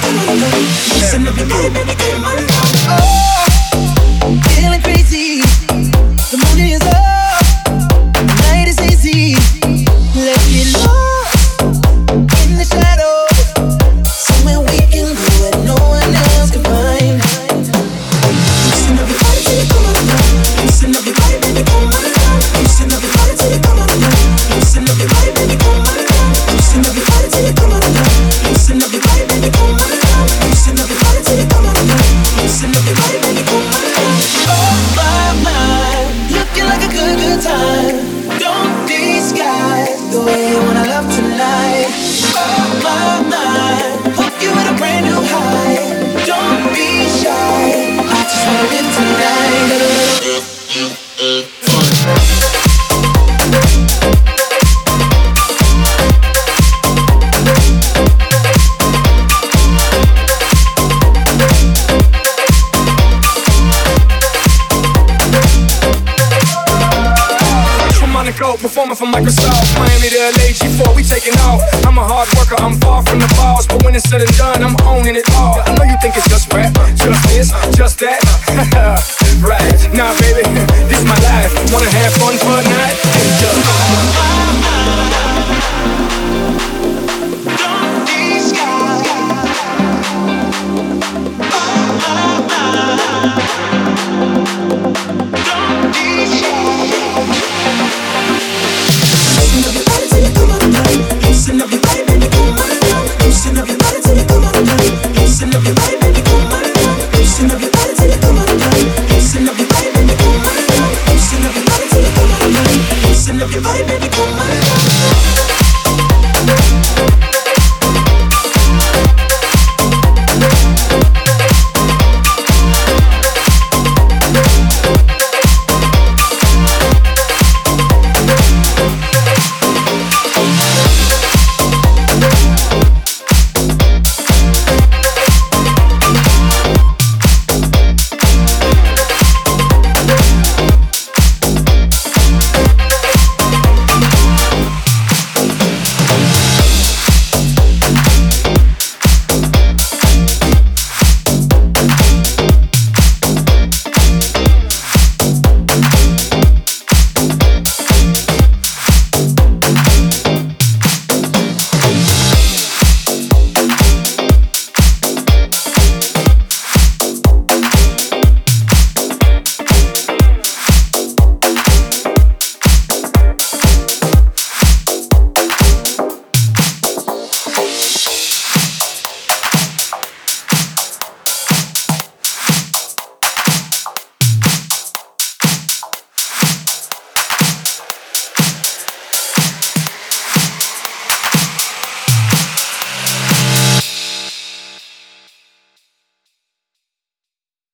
Loosen up your body, baby, come on down. Oh, feeling crazy. The mood is up. The night is easy. Let's get lost in the shadows. Somewhere we can go where no one else can find. Loosen up your body till you come on down. Loosen up your body, baby, come on down. Loosen up your body till you come on down. Loosen up your body, baby, come on down. Loosen up your body till you come on down. Loosen up your body, baby, come on down. Loosen up your body till you come on down. Loosen up your body, baby, come on down. Oh my, looking like a good time. Don't disguise the way you wanna love tonight. Oh my, hook you with a brand new high. Don't be shy, I just wanna live tonight. Performing for Microsoft, Miami to LA, G4, we taking off. I'm a hard worker, I'm far from the boss, but when it's said and done, I'm owning it all. I know you think it's just rap, just this, just that. Right, nah baby, this is my life. Wanna have fun for a night? Don't disguise. Don't be shy. Loosen up your body till you come on down. Loosen up your body, baby, come on down. Loosen up your body till you come on down. Loosen up your body.